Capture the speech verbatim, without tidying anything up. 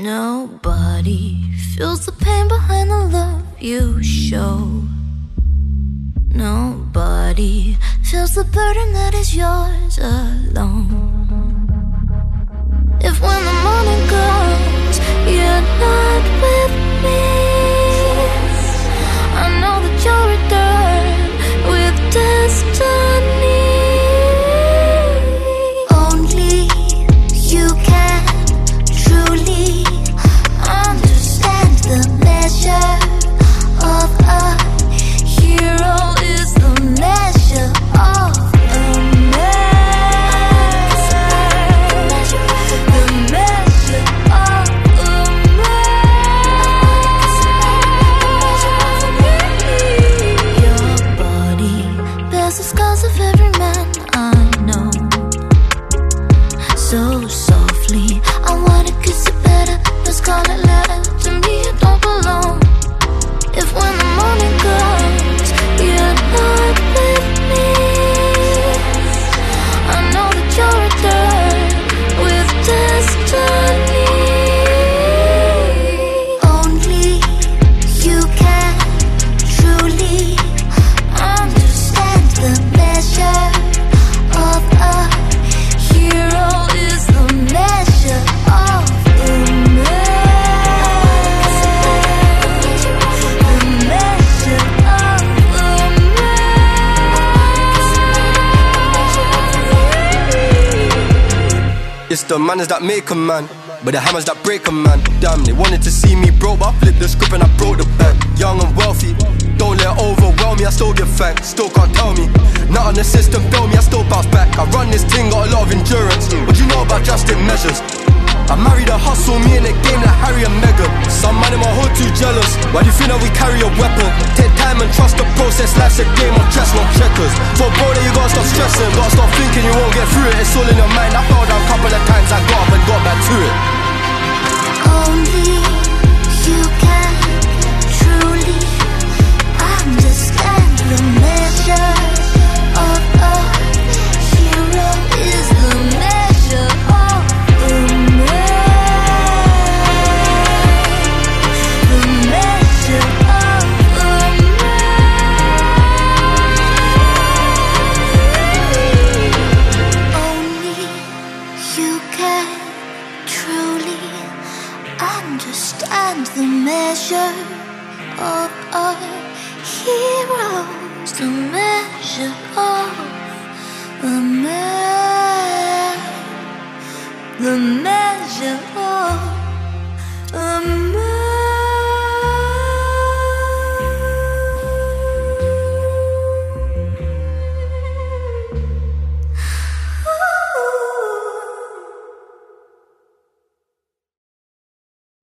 Nobody feels the pain behind the love you show. Nobody feels the burden that is yours alone. If when the morning comes you're not with me, I know that you'll return with destiny. Only you can truly understand the measure of a hero is the measure of a man. The measure of a man. Your body bears the scars of every man I know. So softly, I wanna kiss it better. The scarlet letter to me, you don't belong. If when the morning comes you're not with me, I know that you'll return with destiny. Only you can truly understand the measure of a hero is the measure of a man. The measure of a man. It's the manners that make a man, but the hammers that break a man. Damn, they wanted to see me broke, but I flipped the script and I broke the bank. Young and wealthy, don't let it overwhelm me, I still give thanks. Still can't tell me, not on the system, fail me, I still bounce back. I run this thing, got a lot of endurance. What do you know about drastic measures? I married a hustle, me in a game like Harry and Meghan. Some man in my hood too jealous. Why do you think that we carry a weapon? Take time and trust the process, life's a game of chess, not checkers. For bro, that you gotta stop stressing, gotta stop thinking you won't get through it. It's all in your mind, I fell down a couple of times, I got up and got back to it. Only you can truly understand the measure of a hero is the measure of a man. The measure of a man. Only you can truly understand the measure of a hero, the measure of a man, the measure of